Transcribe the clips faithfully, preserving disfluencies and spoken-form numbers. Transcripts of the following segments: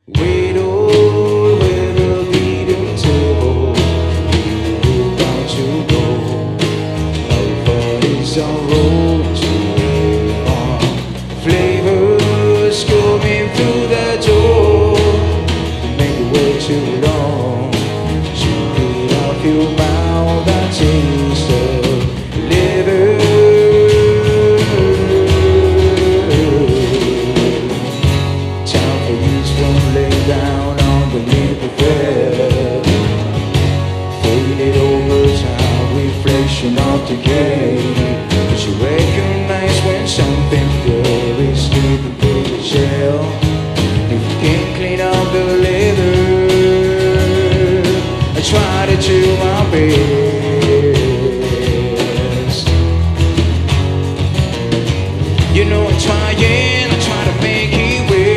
Wait all with a beating table. You're about to go. How far is our road to live on? Flavors coming through the door. You make it way too long. Shoot it off your mouth, I taste of liver. Lay down underneath the bed, faded over time, reflection of decay. But you recognize when something good is sleeping through the shell. If you can't clean up the leather, I try to do my best. You know I'm trying, I try to make it work.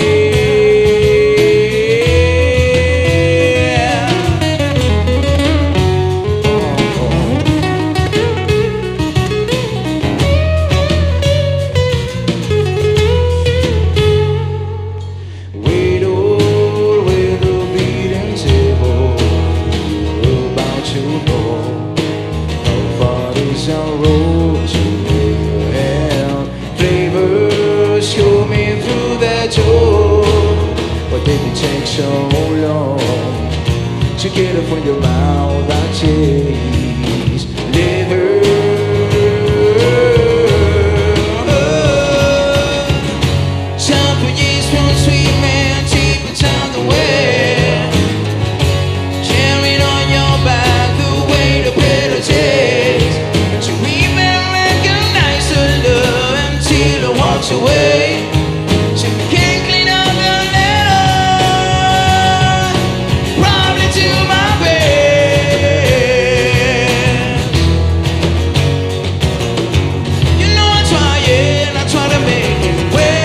Our road to hell, flavors coming through that door. Why did it take so long to get up from your mouth? I taste liver. Time for years from sweet man, deep down the way, carrying on your back the weight of bitter taste. Walks away, she can't clean up the letter, probably to my bed. You know I'm trying, I try to make it way.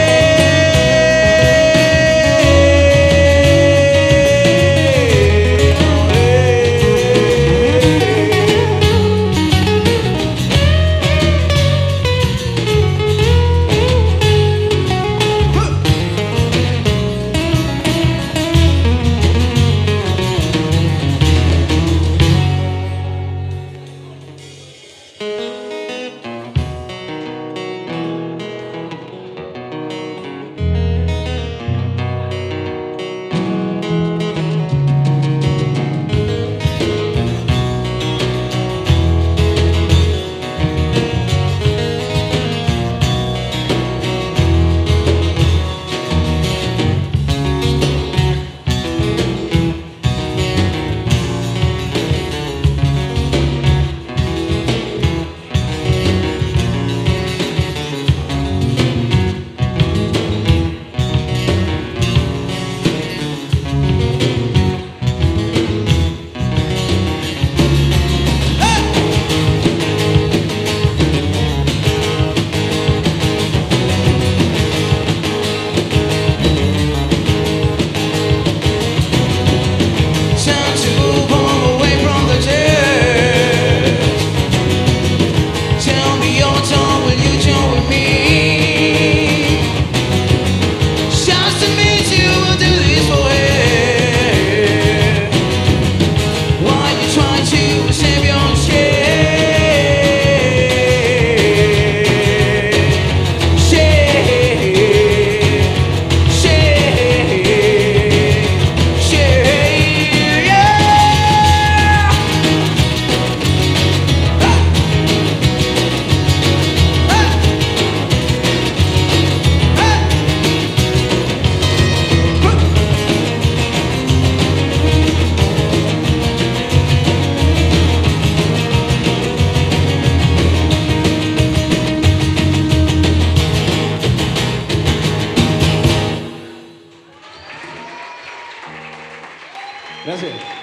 Gracias.